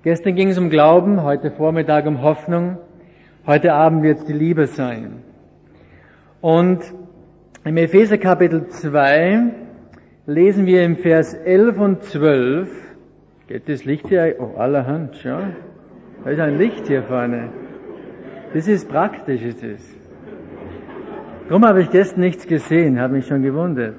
Gestern ging es um Glauben, heute Vormittag um Hoffnung, heute Abend wird es die Liebe sein. Und im Epheser Kapitel 2 lesen wir im Vers 11 und 12, geht das Licht hier? Oh, allerhand, ja. Da ist ein Licht hier vorne. Das ist praktisch, ist es. Darum habe ich gestern nichts gesehen, habe mich schon gewundert.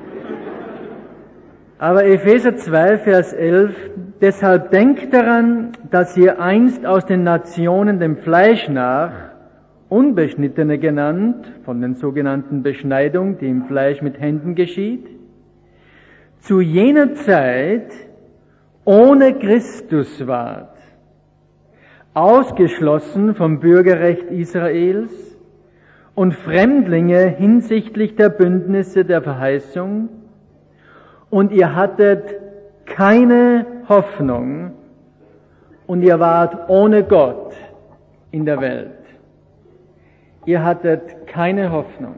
Aber Epheser 2, Vers 11, deshalb denkt daran, dass ihr einst aus den Nationen dem Fleisch nach, Unbeschnittene genannt, von den sogenannten Beschneidungen, die im Fleisch mit Händen geschieht, zu jener Zeit ohne Christus wart, ausgeschlossen vom Bürgerrecht Israels und Fremdlinge hinsichtlich der Bündnisse der Verheißung, und ihr hattet keine Hoffnung und ihr wart ohne Gott in der Welt. Ihr hattet keine Hoffnung.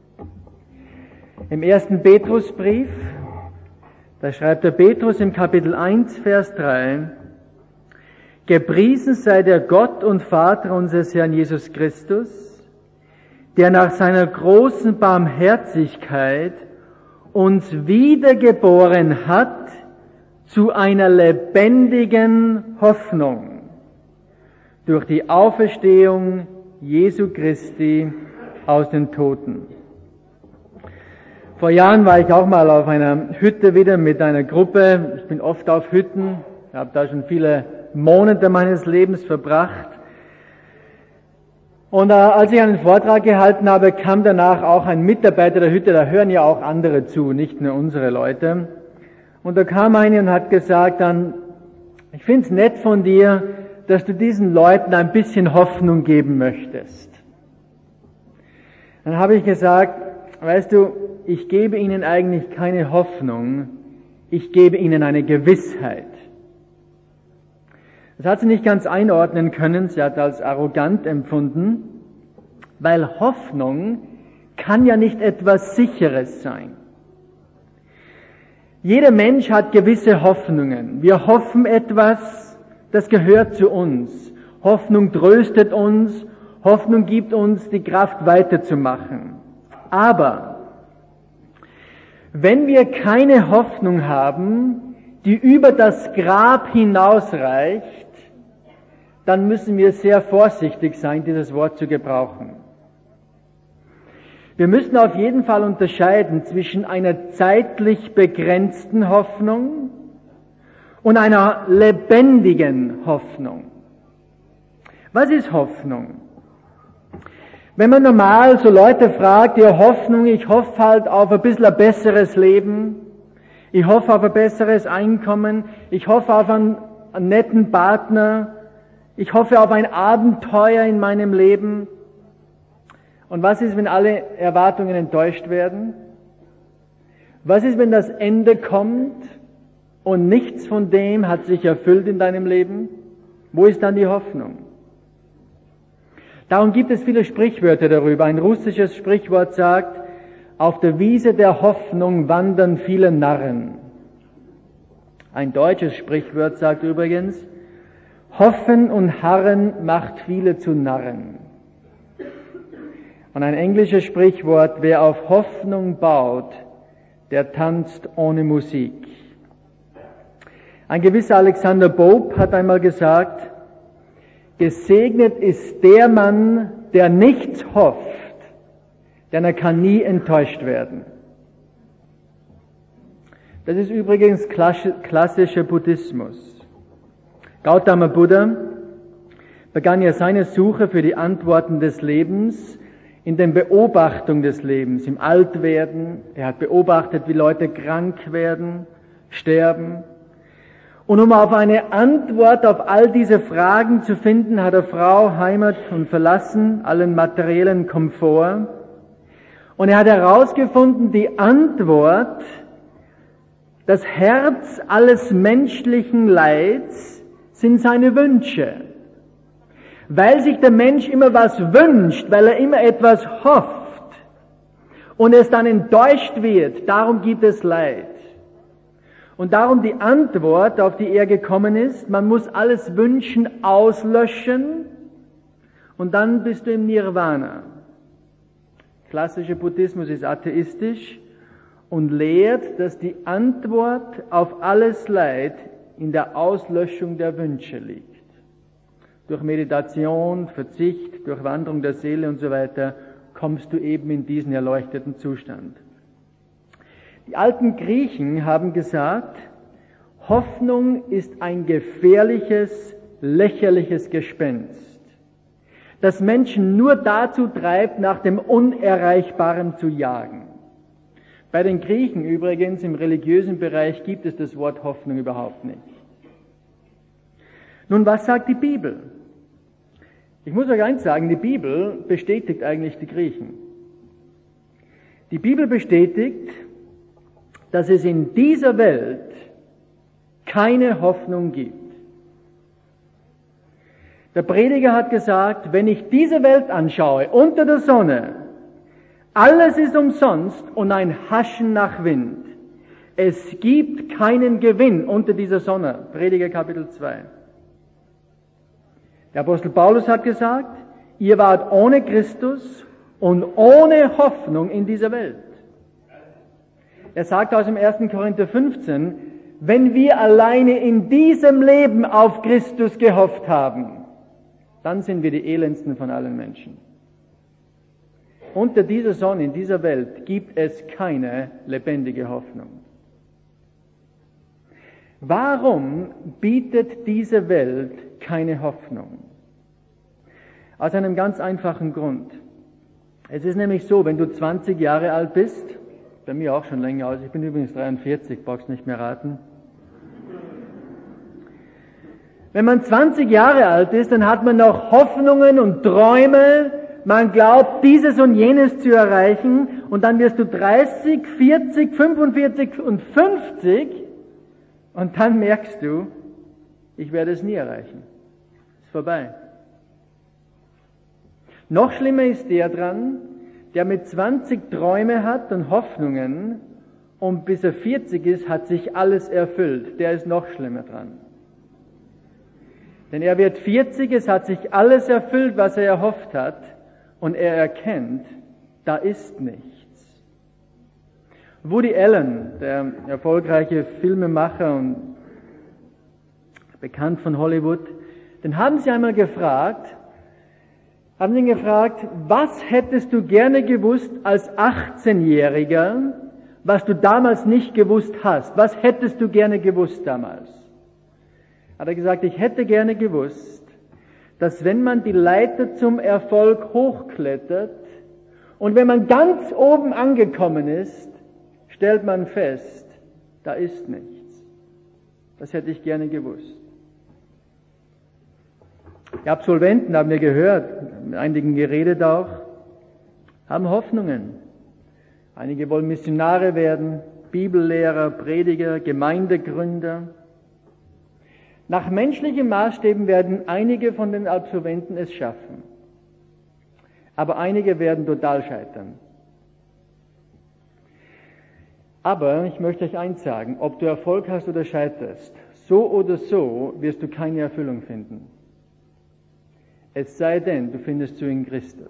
Im ersten Petrusbrief, da schreibt der Petrus im Kapitel 1, Vers 3, Gepriesen sei der Gott und Vater unseres Herrn Jesus Christus, der nach seiner großen Barmherzigkeit uns wiedergeboren hat zu einer lebendigen Hoffnung durch die Auferstehung Jesu Christi aus den Toten. Vor Jahren war ich auch mal auf einer Hütte wieder mit einer Gruppe. Ich bin oft auf Hütten, habe da schon viele Monate meines Lebens verbracht. Und als ich einen Vortrag gehalten habe, kam danach auch ein Mitarbeiter der Hütte, da hören ja auch andere zu, nicht nur unsere Leute. Und da kam einer und hat gesagt dann, ich find's nett von dir, dass du diesen Leuten ein bisschen Hoffnung geben möchtest. Dann habe ich gesagt, weißt du, ich gebe ihnen eigentlich keine Hoffnung, ich gebe ihnen eine Gewissheit. Das hat sie nicht ganz einordnen können, sie hat als arrogant empfunden, weil Hoffnung kann ja nicht etwas Sicheres sein. Jeder Mensch hat gewisse Hoffnungen. Wir hoffen etwas, das gehört zu uns. Hoffnung tröstet uns, Hoffnung gibt uns die Kraft weiterzumachen. Aber wenn wir keine Hoffnung haben, die über das Grab hinausreicht, dann müssen wir sehr vorsichtig sein, dieses Wort zu gebrauchen. Wir müssen auf jeden Fall unterscheiden zwischen einer zeitlich begrenzten Hoffnung und einer lebendigen Hoffnung. Was ist Hoffnung? Wenn man normal so Leute fragt, ja Hoffnung, ich hoffe halt auf ein bisschen ein besseres Leben, ich hoffe auf ein besseres Einkommen, ich hoffe auf einen netten Partner, ich hoffe auf ein Abenteuer in meinem Leben. Und was ist, wenn alle Erwartungen enttäuscht werden? Was ist, wenn das Ende kommt und nichts von dem hat sich erfüllt in deinem Leben? Wo ist dann die Hoffnung? Darum gibt es viele Sprichwörter darüber. Ein russisches Sprichwort sagt, auf der Wiese der Hoffnung wandern viele Narren. Ein deutsches Sprichwort sagt übrigens, Hoffen und Harren macht viele zu Narren. Und ein englisches Sprichwort, wer auf Hoffnung baut, der tanzt ohne Musik. Ein gewisser Alexander Pope hat einmal gesagt, gesegnet ist der Mann, der nichts hofft, denn er kann nie enttäuscht werden. Das ist übrigens klassischer Buddhismus. Gautama Buddha begann ja seine Suche für die Antworten des Lebens in der Beobachtung des Lebens, im Altwerden. Er hat beobachtet, wie Leute krank werden, sterben. Und um auf eine Antwort auf all diese Fragen zu finden, hat er Frau, Heimat und verlassen, allen materiellen Komfort. Und er hat herausgefunden, die Antwort, das Herz alles menschlichen Leids sind seine Wünsche. Weil sich der Mensch immer was wünscht, weil er immer etwas hofft und es dann enttäuscht wird, darum gibt es Leid. Und darum die Antwort, auf die er gekommen ist, man muss alles Wünschen auslöschen und dann bist du im Nirvana. Klassischer Buddhismus ist atheistisch und lehrt, dass die Antwort auf alles Leid in der Auslöschung der Wünsche liegt. Durch Meditation, Verzicht, durch Wanderung der Seele und so weiter kommst du eben in diesen erleuchteten Zustand. Die alten Griechen haben gesagt, Hoffnung ist ein gefährliches, lächerliches Gespenst, das Menschen nur dazu treibt, nach dem Unerreichbaren zu jagen. Bei den Griechen übrigens im religiösen Bereich gibt es das Wort Hoffnung überhaupt nicht. Nun, was sagt die Bibel? Ich muss euch eins sagen, die Bibel bestätigt eigentlich die Griechen. Die Bibel bestätigt, dass es in dieser Welt keine Hoffnung gibt. Der Prediger hat gesagt, wenn ich diese Welt anschaue, unter der Sonne, alles ist umsonst und ein Haschen nach Wind. Es gibt keinen Gewinn unter dieser Sonne. Prediger Kapitel 2. Der Apostel Paulus hat gesagt, ihr wart ohne Christus und ohne Hoffnung in dieser Welt. Er sagt aus dem 1. Korinther 15, wenn wir alleine in diesem Leben auf Christus gehofft haben, dann sind wir die elendsten von allen Menschen. Unter dieser Sonne, in dieser Welt, gibt es keine lebendige Hoffnung. Warum bietet diese Welt keine Hoffnung? Aus einem ganz einfachen Grund. Es ist nämlich so, wenn du 20 Jahre alt bist, bei mir auch schon länger aus, ich bin übrigens 43, brauchst nicht mehr raten. Wenn man 20 Jahre alt ist, dann hat man noch Hoffnungen und Träume, man glaubt, dieses und jenes zu erreichen, und dann wirst du 30, 40, 45 und 50 und dann merkst du, ich werde es nie erreichen. Ist vorbei. Noch schlimmer ist der dran, der mit 20 Träume hat und Hoffnungen und bis er 40 ist, hat sich alles erfüllt. Der ist noch schlimmer dran. Denn er wird 40, es hat sich alles erfüllt, was er erhofft hat, und er erkennt, da ist nichts. Woody Allen, der erfolgreiche Filmemacher und bekannt von Hollywood, den haben sie einmal gefragt, was hättest du gerne gewusst als 18-Jähriger, was du damals nicht gewusst hast? Was hättest du gerne gewusst damals? Hat er gesagt, ich hätte gerne gewusst, dass wenn man die Leiter zum Erfolg hochklettert und wenn man ganz oben angekommen ist, stellt man fest, da ist nichts. Das hätte ich gerne gewusst. Die Absolventen, haben wir gehört, mit einigen geredet auch, haben Hoffnungen. Einige wollen Missionare werden, Bibellehrer, Prediger, Gemeindegründer. Nach menschlichen Maßstäben werden einige von den Absolventen es schaffen. Aber einige werden total scheitern. Aber ich möchte euch eins sagen, ob du Erfolg hast oder scheiterst, so oder so wirst du keine Erfüllung finden. Es sei denn, du findest sie in Christus.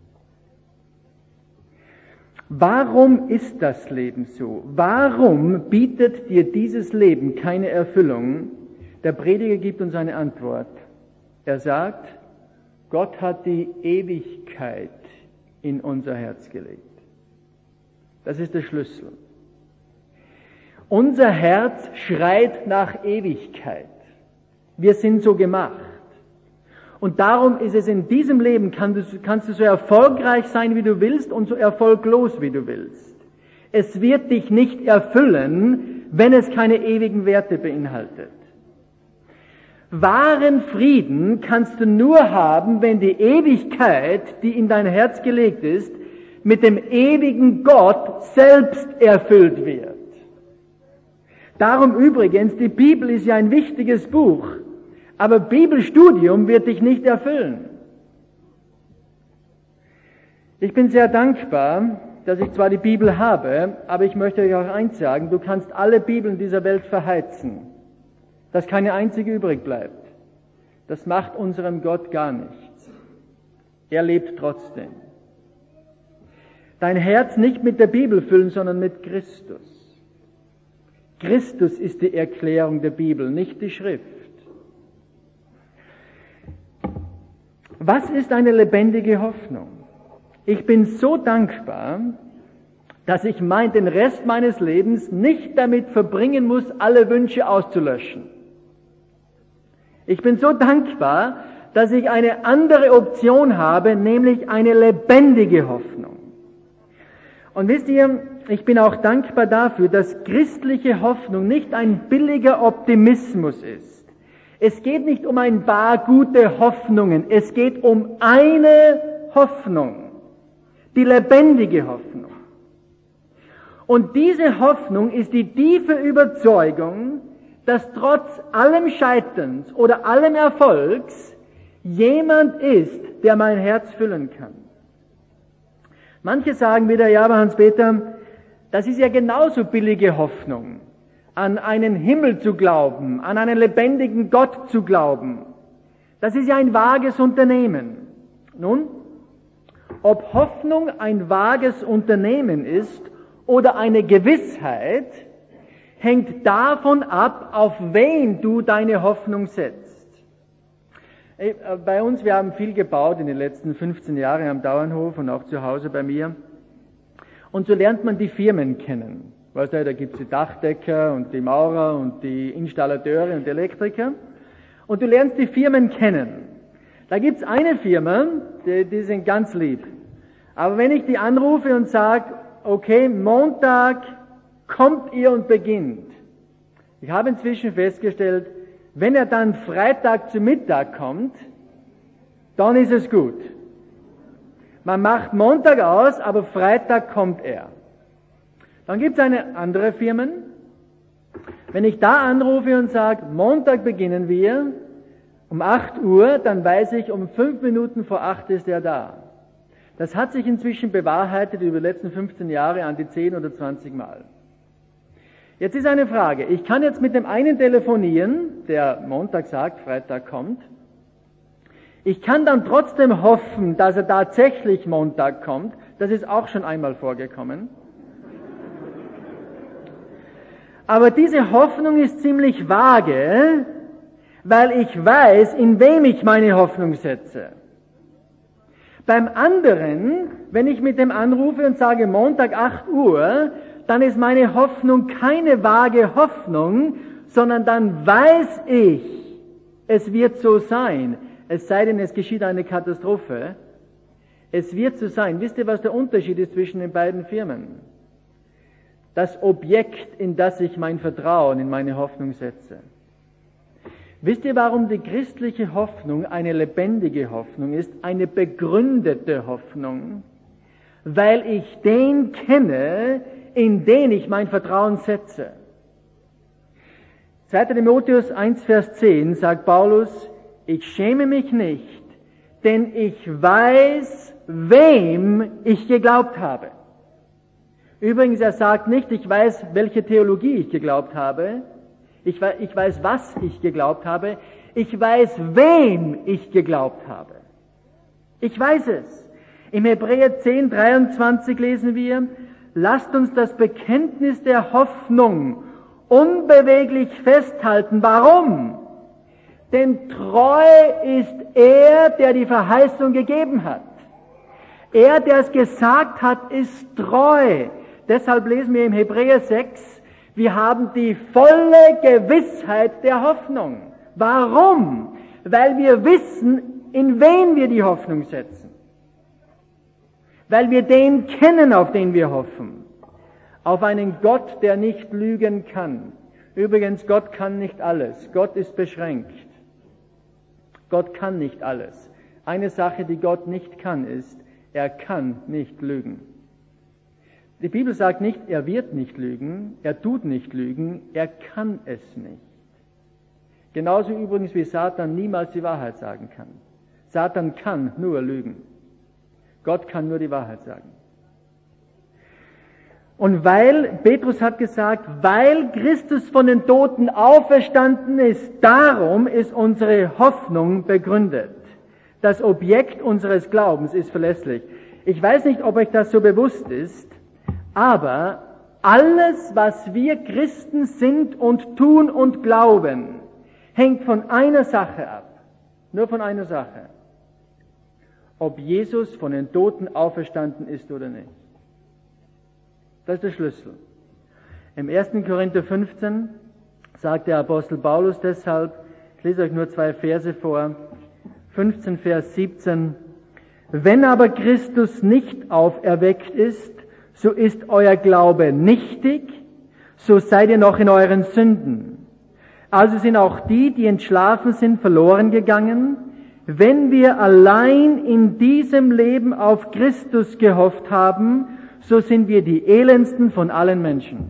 Warum ist das Leben so? Warum bietet dir dieses Leben keine Erfüllung? Der Prediger gibt uns eine Antwort. Er sagt, Gott hat die Ewigkeit in unser Herz gelegt. Das ist der Schlüssel. Unser Herz schreit nach Ewigkeit. Wir sind so gemacht. Und darum ist es in diesem Leben, kannst du so erfolgreich sein, wie du willst, und so erfolglos, wie du willst. Es wird dich nicht erfüllen, wenn es keine ewigen Werte beinhaltet. Wahren Frieden kannst du nur haben, wenn die Ewigkeit, die in dein Herz gelegt ist, mit dem ewigen Gott selbst erfüllt wird. Darum übrigens, die Bibel ist ja ein wichtiges Buch. Aber Bibelstudium wird dich nicht erfüllen. Ich bin sehr dankbar dass ich zwar die Bibel habe, aber ich möchte euch auch eins sagen, du kannst alle Bibeln dieser Welt verheizen, dass keine einzige übrig bleibt. Das macht unserem Gott gar nichts. Er lebt trotzdem. Dein Herz nicht mit der Bibel füllen, sondern mit Christus. Christus ist die Erklärung der Bibel, nicht die Schrift. Was ist eine lebendige Hoffnung? Ich bin so dankbar, dass ich den Rest meines Lebens nicht damit verbringen muss, alle Wünsche auszulöschen. Ich bin so dankbar, dass ich eine andere Option habe, nämlich eine lebendige Hoffnung. Und wisst ihr, ich bin auch dankbar dafür, dass christliche Hoffnung nicht ein billiger Optimismus ist. Es geht nicht um ein paar gute Hoffnungen, es geht um eine Hoffnung, die lebendige Hoffnung. Und diese Hoffnung ist die tiefe Überzeugung, dass trotz allem Scheiterns oder allem Erfolgs jemand ist, der mein Herz füllen kann. Manche sagen wieder, ja, aber Hans-Peter, das ist ja genauso billige Hoffnung, an einen Himmel zu glauben, an einen lebendigen Gott zu glauben. Das ist ja ein vages Unternehmen. Nun, ob Hoffnung ein vages Unternehmen ist oder eine Gewissheit, hängt davon ab, auf wen du deine Hoffnung setzt. Bei uns, wir haben viel gebaut in den letzten 15 Jahren am Dauernhof und auch zu Hause bei mir. Und so lernt man die Firmen kennen. Weißt du, da gibt's die Dachdecker und die Maurer und die Installateure und die Elektriker. Und du lernst die Firmen kennen. Da gibt's eine Firma, die sind ganz lieb. Aber wenn ich die anrufe und sage, okay, Montag kommt ihr und beginnt. Ich habe inzwischen festgestellt, wenn er dann Freitag zu Mittag kommt, dann ist es gut. Man macht Montag aus, aber Freitag kommt er. Dann gibt es eine andere Firmen. Wenn ich da anrufe und sage, Montag beginnen wir, um 8 Uhr, dann weiß ich, um 5 Minuten vor 8 ist er da. Das hat sich inzwischen bewahrheitet über die letzten 15 Jahre an die 10 oder 20 Mal. Jetzt ist eine Frage. Ich kann jetzt mit dem einen telefonieren, der Montag sagt, Freitag kommt. Ich kann dann trotzdem hoffen, dass er tatsächlich Montag kommt. Das ist auch schon einmal vorgekommen. Aber diese Hoffnung ist ziemlich vage, weil ich weiß, in wem ich meine Hoffnung setze. Beim anderen, wenn ich mit dem anrufe und sage Montag 8 Uhr, dann ist meine Hoffnung keine vage Hoffnung, sondern dann weiß ich, es wird so sein. Es sei denn, es geschieht eine Katastrophe. Es wird so sein. Wisst ihr, was der Unterschied ist zwischen den beiden Firmen? Das Objekt, in das ich mein Vertrauen, in meine Hoffnung setze. Wisst ihr, warum die christliche Hoffnung eine lebendige Hoffnung ist, eine begründete Hoffnung? Weil ich den kenne, in den ich mein Vertrauen setze. 2. Timotheus 1, Vers 10 sagt Paulus, ich schäme mich nicht, denn ich weiß, wem ich geglaubt habe. Übrigens, er sagt nicht, ich weiß, welche Theologie ich geglaubt habe, ich weiß, was ich geglaubt habe, ich weiß, wem ich geglaubt habe. Ich weiß es. Im Hebräer 10, 23 lesen wir, lasst uns das Bekenntnis der Hoffnung unbeweglich festhalten. Warum? Denn treu ist er, der die Verheißung gegeben hat. Er, der es gesagt hat, ist treu. Deshalb lesen wir im Hebräer 6, wir haben die volle Gewissheit der Hoffnung. Warum? Weil wir wissen, in wen wir die Hoffnung setzen. Weil wir den kennen, auf den wir hoffen. Auf einen Gott, der nicht lügen kann. Übrigens, Gott kann nicht alles. Gott ist beschränkt. Gott kann nicht alles. Eine Sache, die Gott nicht kann, ist, er kann nicht lügen. Die Bibel sagt nicht, er wird nicht lügen, er tut nicht lügen, er kann es nicht. Genauso übrigens wie Satan niemals die Wahrheit sagen kann. Satan kann nur lügen. Gott kann nur die Wahrheit sagen. Und Petrus hat gesagt, weil Christus von den Toten auferstanden ist, darum ist unsere Hoffnung begründet. Das Objekt unseres Glaubens ist verlässlich. Ich weiß nicht, ob euch das so bewusst ist, aber alles, was wir Christen sind und tun und glauben, hängt von einer Sache ab. Nur von einer Sache. Ob Jesus von den Toten auferstanden ist oder nicht. Das ist der Schlüssel. Im 1. Korinther 15 sagt der Apostel Paulus deshalb, ich lese euch nur 2 Verse vor, 15 Vers 17, wenn aber Christus nicht auferweckt ist, so ist euer Glaube nichtig, so seid ihr noch in euren Sünden. Also sind auch die entschlafen sind, verloren gegangen. Wenn wir allein in diesem Leben auf Christus gehofft haben, so sind wir die elendsten von allen Menschen.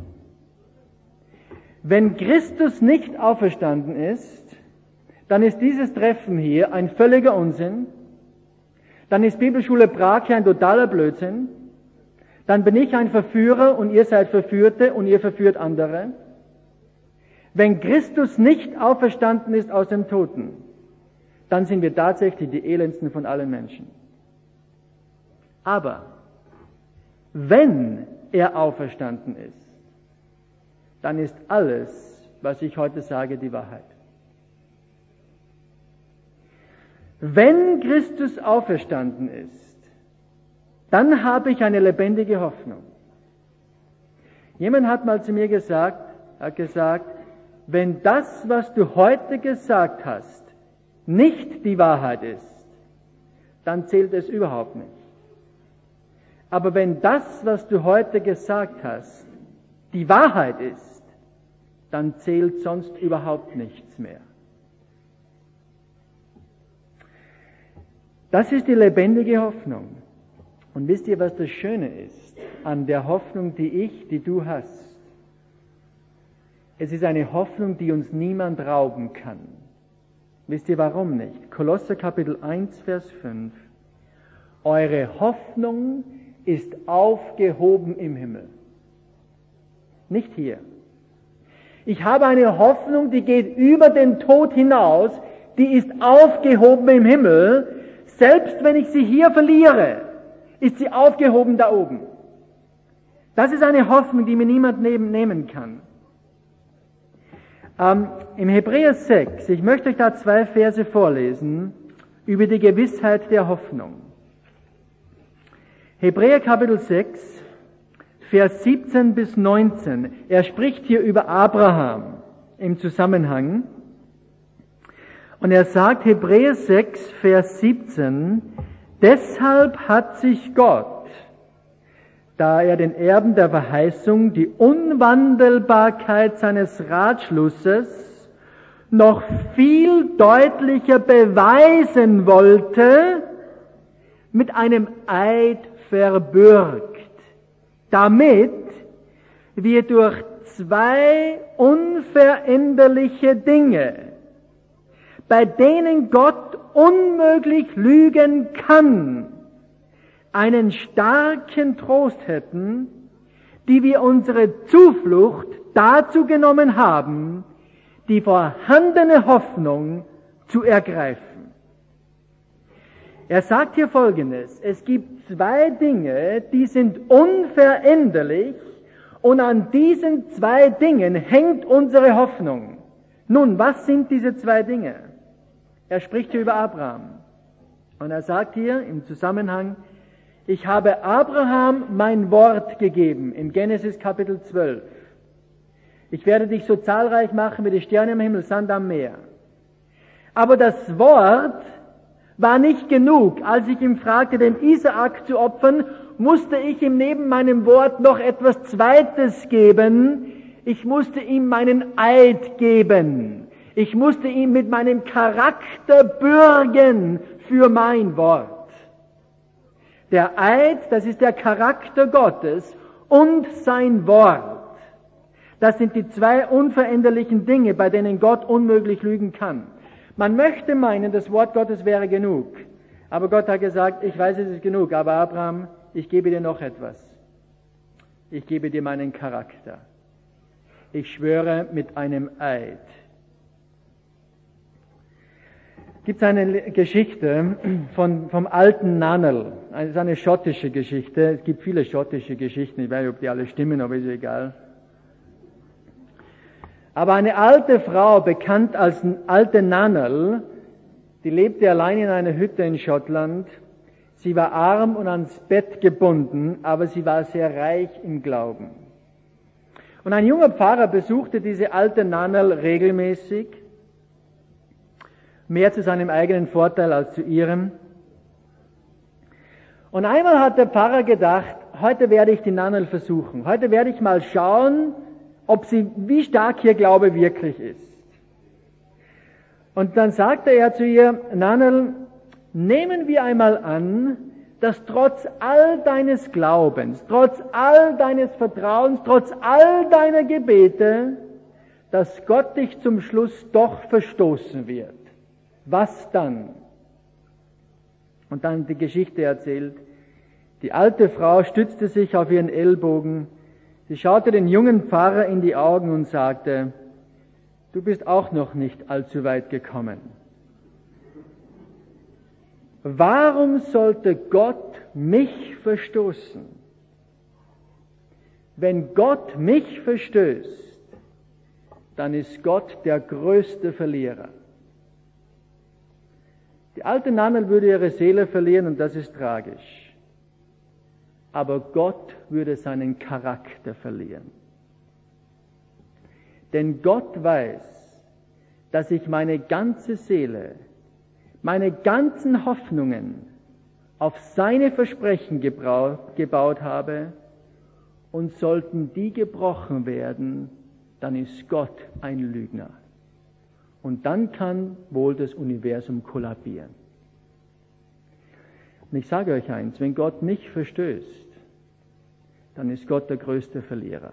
Wenn Christus nicht auferstanden ist, dann ist dieses Treffen hier ein völliger Unsinn. Dann ist Bibelschule Prag hier ein totaler Blödsinn. Dann bin ich ein Verführer und ihr seid Verführte und ihr verführt andere. Wenn Christus nicht auferstanden ist aus den Toten, dann sind wir tatsächlich die elendsten von allen Menschen. Aber wenn er auferstanden ist, dann ist alles, was ich heute sage, die Wahrheit. Wenn Christus auferstanden ist, dann habe ich eine lebendige Hoffnung. Jemand hat mal zu mir gesagt, wenn das, was du heute gesagt hast, nicht die Wahrheit ist, dann zählt es überhaupt nicht. Aber wenn das, was du heute gesagt hast, die Wahrheit ist, dann zählt sonst überhaupt nichts mehr. Das ist die lebendige Hoffnung. Und wisst ihr, was das Schöne ist an der Hoffnung, die du hast? Es ist eine Hoffnung, die uns niemand rauben kann. Wisst ihr warum nicht? Kolosser Kapitel 1, Vers 5. Eure Hoffnung ist aufgehoben im Himmel. Nicht hier. Ich habe eine Hoffnung, die geht über den Tod hinaus, die ist aufgehoben im Himmel. Selbst wenn ich sie hier verliere, ist sie aufgehoben da oben. Das ist eine Hoffnung, die mir niemand nehmen kann. Im Hebräer 6, ich möchte euch da 2 Verse vorlesen, über die Gewissheit der Hoffnung. Hebräer Kapitel 6, Vers 17 bis 19. Er spricht hier über Abraham im Zusammenhang. Und er sagt, Hebräer 6, Vers 17, deshalb hat sich Gott, da er den Erben der Verheißung die Unwandelbarkeit seines Ratschlusses noch viel deutlicher beweisen wollte, mit einem Eid verbürgt, damit wir durch 2 unveränderliche Dinge, bei denen Gott unmöglich lügen kann, einen starken Trost hätten, die wir unsere Zuflucht dazu genommen haben, die vorhandene Hoffnung zu ergreifen. Er sagt hier Folgendes: Es gibt 2 Dinge, die sind unveränderlich, und an diesen 2 Dingen hängt unsere Hoffnung. Nun, was sind diese 2 Dinge? Er spricht hier über Abraham. Und er sagt hier im Zusammenhang, ich habe Abraham mein Wort gegeben, im Genesis Kapitel 12. Ich werde dich so zahlreich machen wie die Sterne im Himmel, Sand am Meer. Aber das Wort war nicht genug. Als ich ihm fragte, den Isaak zu opfern, musste ich ihm neben meinem Wort noch etwas Zweites geben. Ich musste ihm meinen Eid geben. Ich musste ihn mit meinem Charakter bürgen für mein Wort. Der Eid, das ist der Charakter Gottes und sein Wort. Das sind die 2 unveränderlichen Dinge, bei denen Gott unmöglich lügen kann. Man möchte meinen, das Wort Gottes wäre genug. Aber Gott hat gesagt, ich weiß, es ist genug, aber Abraham, ich gebe dir noch etwas. ich gebe dir meinen Charakter. Ich schwöre mit einem Eid. Es gibt eine Geschichte vom alten Nannerl. Es ist eine schottische Geschichte. Es gibt viele schottische Geschichten. Ich weiß nicht, ob die alle stimmen, aber ist egal. Aber eine alte Frau, bekannt als alte Nannerl, die lebte allein in einer Hütte in Schottland. Sie war arm und ans Bett gebunden, aber sie war sehr reich im Glauben. Und ein junger Pfarrer besuchte diese alte Nannerl regelmäßig, mehr zu seinem eigenen Vorteil als zu ihrem. Und einmal hat der Pfarrer gedacht, heute werde ich die Nannerl versuchen. Heute werde ich mal schauen, wie stark ihr Glaube wirklich ist. Und dann sagte er zu ihr, Nannerl, nehmen wir einmal an, dass trotz all deines Glaubens, trotz all deines Vertrauens, trotz all deiner Gebete, dass Gott dich zum Schluss doch verstoßen wird. Was dann? Und dann die Geschichte erzählt. Die alte Frau stützte sich auf ihren Ellbogen. Sie schaute den jungen Pfarrer in die Augen und sagte, du bist auch noch nicht allzu weit gekommen. Warum sollte Gott mich verstoßen? Wenn Gott mich verstößt, dann ist Gott der größte Verlierer. Die alte Nannerl würde ihre Seele verlieren und das ist tragisch. Aber Gott würde seinen Charakter verlieren. Denn Gott weiß, dass ich meine ganze Seele, meine ganzen Hoffnungen auf seine Versprechen gebaut habe und sollten die gebrochen werden, dann ist Gott ein Lügner. Und dann kann wohl das Universum kollabieren. Und ich sage euch eins, wenn Gott mich verstößt, dann ist Gott der größte Verlierer.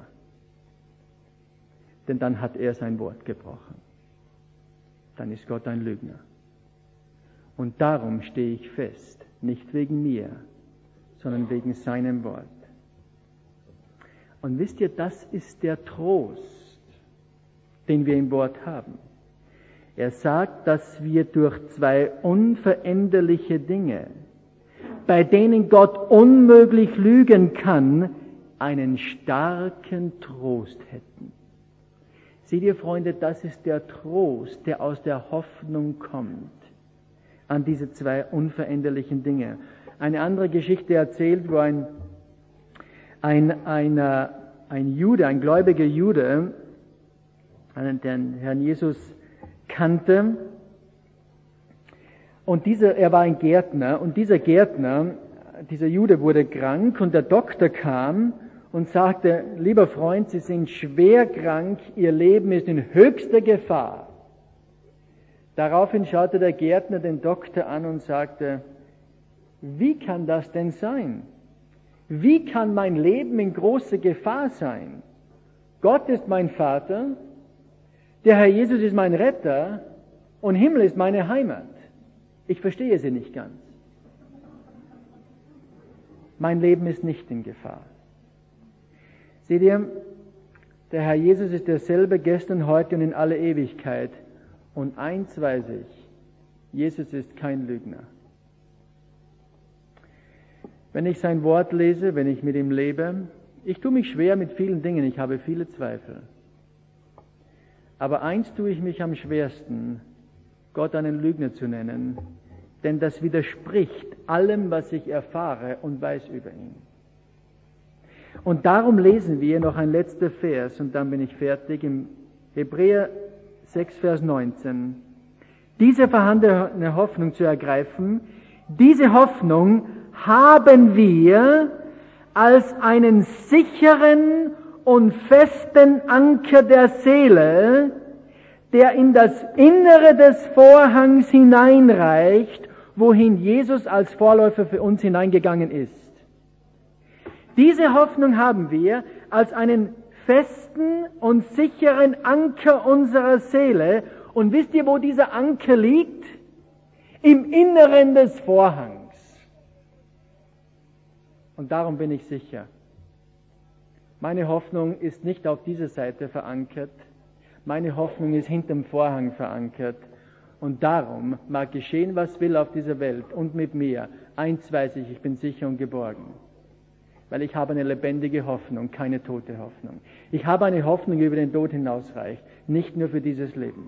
Denn dann hat er sein Wort gebrochen. Dann ist Gott ein Lügner. Und darum stehe ich fest, nicht wegen mir, sondern wegen seinem Wort. Und wisst ihr, das ist der Trost, den wir im Wort haben. Er sagt, dass wir durch zwei unveränderliche Dinge, bei denen Gott unmöglich lügen kann, einen starken Trost hätten. Seht ihr, Freunde, das ist der Trost, der aus der Hoffnung kommt an diese zwei unveränderlichen Dinge. Eine andere Geschichte erzählt, wo ein Jude, ein gläubiger Jude, den Herrn Jesus kannte, und er war ein Gärtner, und dieser Jude wurde krank, und der Doktor kam und sagte, lieber Freund, Sie sind schwer krank, Ihr Leben ist in höchster Gefahr. Daraufhin schaute der Gärtner den Doktor an und sagte, wie kann das denn sein? Wie kann mein Leben in großer Gefahr sein? Gott ist mein Vater, der Herr Jesus ist mein Retter und Himmel ist meine Heimat. Ich verstehe sie nicht ganz. Mein Leben ist nicht in Gefahr. Seht ihr, der Herr Jesus ist derselbe gestern, heute und in alle Ewigkeit. Und eins weiß ich, Jesus ist kein Lügner. Wenn ich sein Wort lese, wenn ich mit ihm lebe, ich tue mich schwer mit vielen Dingen, ich habe viele Zweifel. Aber eins tue ich mich am schwersten, Gott einen Lügner zu nennen, denn das widerspricht allem, was ich erfahre und weiß über ihn. Und darum lesen wir noch ein letzter Vers, und dann bin ich fertig, im Hebräer 6, Vers 19. Diese vorhandene Hoffnung zu ergreifen, diese Hoffnung haben wir als einen sicheren und festen Anker der Seele, der in das Innere des Vorhangs hineinreicht, wohin Jesus als Vorläufer für uns hineingegangen ist. Diese Hoffnung haben wir als einen festen und sicheren Anker unserer Seele. Und wisst ihr, wo dieser Anker liegt? Im Inneren des Vorhangs. Und darum bin ich sicher, Meine Hoffnung ist nicht auf dieser Seite verankert. Meine Hoffnung ist hinterm Vorhang verankert. Und darum mag geschehen, was will auf dieser Welt und mit mir. Eins weiß ich bin sicher und geborgen. Weil ich habe eine lebendige Hoffnung, keine tote Hoffnung. Ich habe eine Hoffnung, die über den Tod hinausreicht, nicht nur für dieses Leben.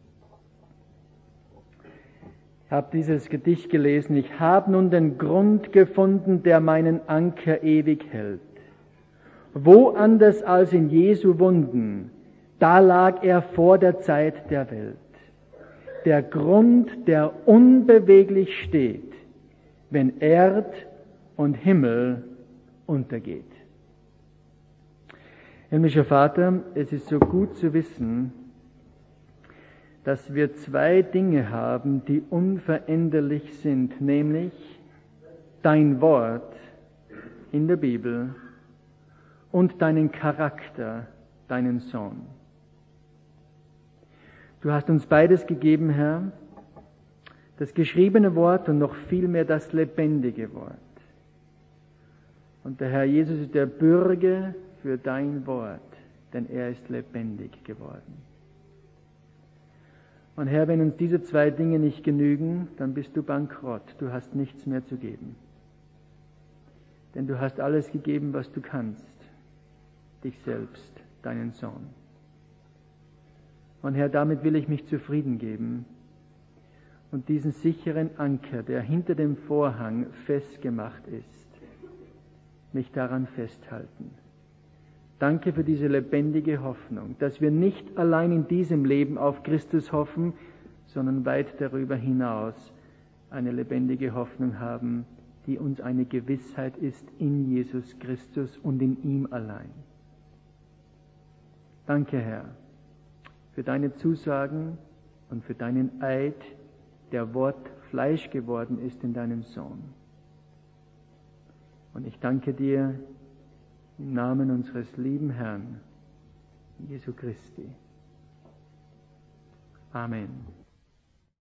Ich habe dieses Gedicht gelesen. Ich habe nun den Grund gefunden, der meinen Anker ewig hält. Wo anders als in Jesu Wunden, da lag er vor der Zeit der Welt. Der Grund, der unbeweglich steht, wenn Erd und Himmel untergeht. Himmlischer Vater, es ist so gut zu wissen, dass wir zwei Dinge haben, die unveränderlich sind, nämlich dein Wort in der Bibel und deinen Charakter, deinen Sohn. Du hast uns beides gegeben, Herr, das geschriebene Wort und noch viel mehr das lebendige Wort. Und der Herr Jesus ist der Bürger für dein Wort, denn er ist lebendig geworden. Und Herr, wenn uns diese zwei Dinge nicht genügen, dann bist du bankrott, du hast nichts mehr zu geben. Denn du hast alles gegeben, was du kannst, dich selbst, deinen Sohn. Und Herr, damit will ich mich zufrieden geben und diesen sicheren Anker, der hinter dem Vorhang festgemacht ist, mich daran festhalten. Danke für diese lebendige Hoffnung, dass wir nicht allein in diesem Leben auf Christus hoffen, sondern weit darüber hinaus eine lebendige Hoffnung haben, die uns eine Gewissheit ist in Jesus Christus und in ihm allein. Danke, Herr, für deine Zusagen und für deinen Eid, der Wort Fleisch geworden ist in deinem Sohn. Und ich danke dir im Namen unseres lieben Herrn, Jesu Christi. Amen.